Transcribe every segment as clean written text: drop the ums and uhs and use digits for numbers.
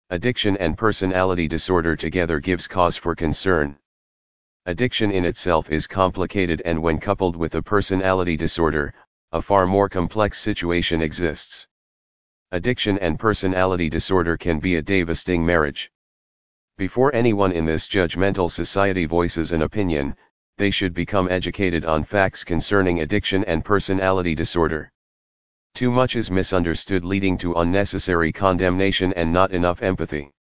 Addiction and personality disorder together gives cause for concern. Addiction in itself is complicated, and when coupled with a personality disorder, a far more complex situation exists. Addiction and personality disorder can be a devastating marriage. Before anyone in this judgmental society voices an opinion, they should become educated on facts concerning addiction and personality disorder. Too much is misunderstood, leading to unnecessary condemnation and not enough empathy.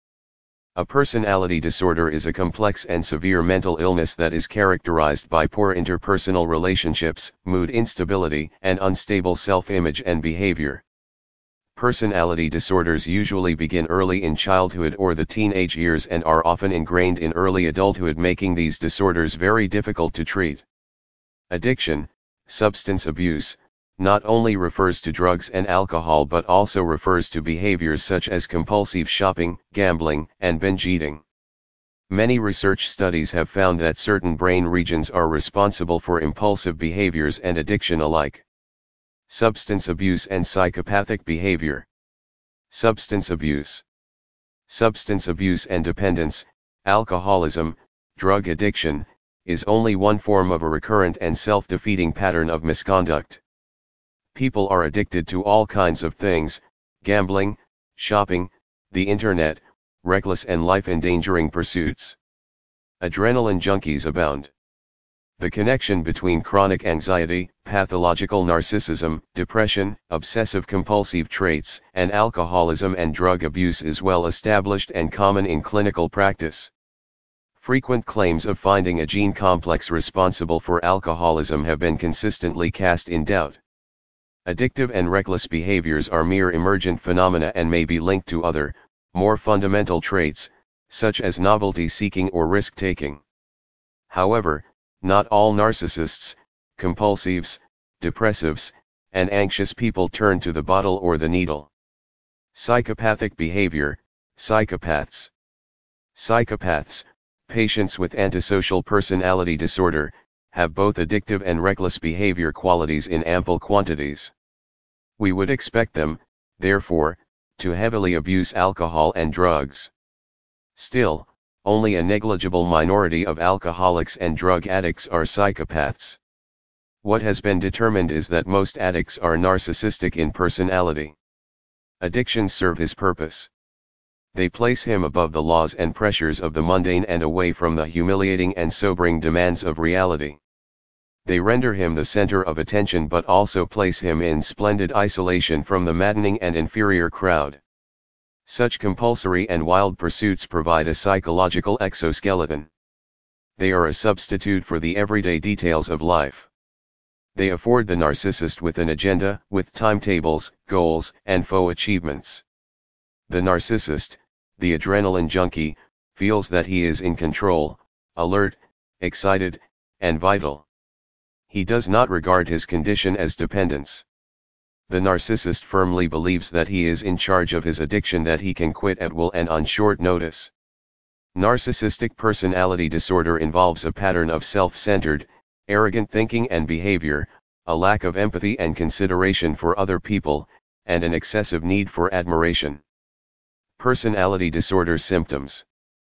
A personality disorder is a complex and severe mental illness that is characterized by poor interpersonal relationships, mood instability, and unstable self-image and behavior. Personality disorders usually begin early in childhood or the teenage years and are often ingrained in early adulthood, making these disorders very difficult to treat. Addiction, substance abuse, not only refers to drugs and alcohol but also refers to behaviors such as compulsive shopping, gambling, and binge eating. Many research studies have found that certain brain regions are responsible for impulsive behaviors and addiction alike. Substance abuse and psychopathic behavior. Substance abuse. Substance abuse and dependence, alcoholism, drug addiction, is only one form of a recurrent and self-defeating pattern of misconduct. People are addicted to all kinds of things: gambling, shopping, the internet, reckless and life-endangering pursuits. Adrenaline junkies abound. The connection between chronic anxiety, pathological narcissism, depression, obsessive-compulsive traits, and alcoholism and drug abuse is well established and common in clinical practice. Frequent claims of finding a gene complex responsible for alcoholism have been consistently cast in doubt. Addictive and reckless behaviors are mere emergent phenomena and may be linked to other, more fundamental traits, such as novelty-seeking or risk-taking. However, not all narcissists, compulsives, depressives, and anxious people turn to the bottle or the needle. Psychopathic behavior, psychopaths. Psychopaths, patients with antisocial personality disorder, have both addictive and reckless behavior qualities in ample quantities. We would expect them, therefore, to heavily abuse alcohol and drugs. Still, only a negligible minority of alcoholics and drug addicts are psychopaths. What has been determined is that most addicts are narcissistic in personality. Addictions serve his purpose. They place him above the laws and pressures of the mundane and away from the humiliating and sobering demands of reality. They render him the center of attention but also place him in splendid isolation from the maddening and inferior crowd. Such compulsory and wild pursuits provide a psychological exoskeleton. They are a substitute for the everyday details of life. They afford the narcissist with an agenda, with timetables, goals, and faux achievements. The narcissist, the adrenaline junkie, feels that he is in control, alert, excited, and vital. He does not regard his condition as dependence. The narcissist firmly believes that he is in charge of his addiction, that he can quit at will and on short notice. Narcissistic personality disorder involves a pattern of self-centered, arrogant thinking and behavior, a lack of empathy and consideration for other people, and an excessive need for admiration. Personality disorder symptoms.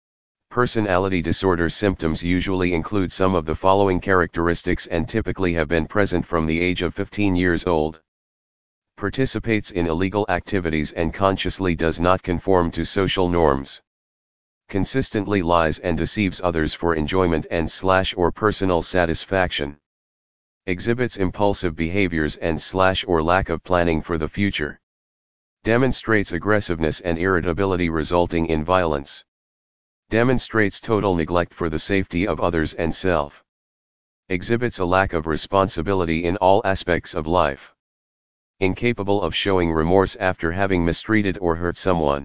Personality disorder symptoms usually include some of the following characteristics and typically have been present from the age of 15 years old. Participates in illegal activities and consciously does not conform to social norms. Consistently lies and deceives others for enjoyment and/or personal satisfaction. Exhibits impulsive behaviors and/or lack of planning for the future. Demonstrates aggressiveness and irritability resulting in violence. Demonstrates total neglect for the safety of others and self. Exhibits a lack of responsibility in all aspects of life. Incapable of showing remorse after having mistreated or hurt someone.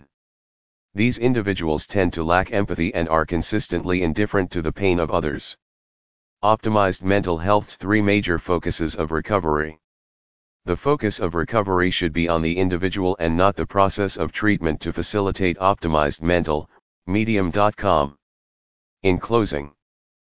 These individuals tend to lack empathy and are consistently indifferent to the pain of others. Optimized mental health's three major focuses of recovery. The focus of recovery should be on the individual and not the process of treatment to facilitate optimized mental. Medium.com. In closing,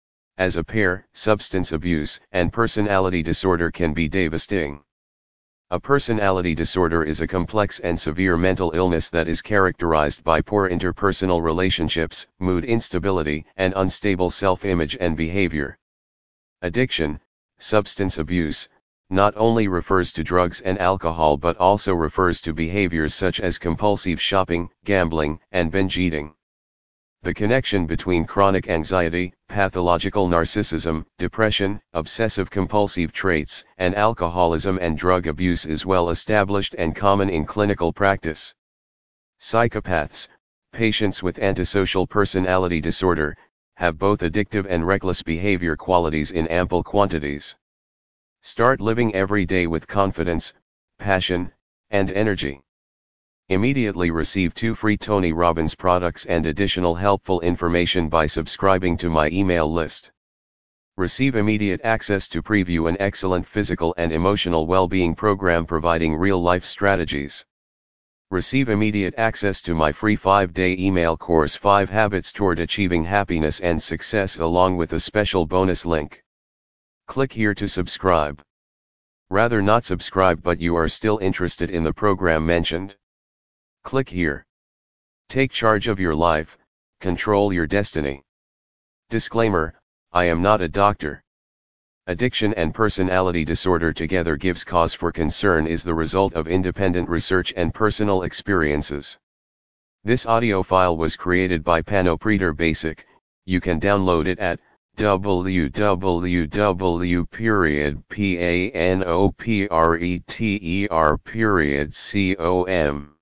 as a pair, substance abuse and personality disorder can be devastating. A personality disorder is a complex and severe mental illness that is characterized by poor interpersonal relationships, mood instability, and unstable self-image and behavior. Addiction, substance abuse, not only refers to drugs and alcohol but also refers to behaviors such as compulsive shopping, gambling, and binge eating. The connection between chronic anxiety, pathological narcissism, depression, obsessive-compulsive traits, and alcoholism and drug abuse is well established and common in clinical practice. Psychopaths, patients with antisocial personality disorder, have both addictive and reckless behavior qualities in ample quantities. Start living every day with confidence, passion, and energy. Immediately receive 2 free Tony Robbins products and additional helpful information by subscribing to my email list. Receive immediate access to preview an excellent physical and emotional well-being program providing real-life strategies. Receive immediate access to my free 5-day email course 5 Habits Toward Achieving Happiness and Success along with a special bonus link. Click here to subscribe. Rather not subscribe but you are still interested in the program mentioned. Click here. Take charge of your life, control your destiny. Disclaimer, I am not a doctor. Addiction and personality disorder together gives cause for concern is the result of independent research and personal experiences. This audio file was created by Panopreter Basic. You can download it at www.panopreter.com.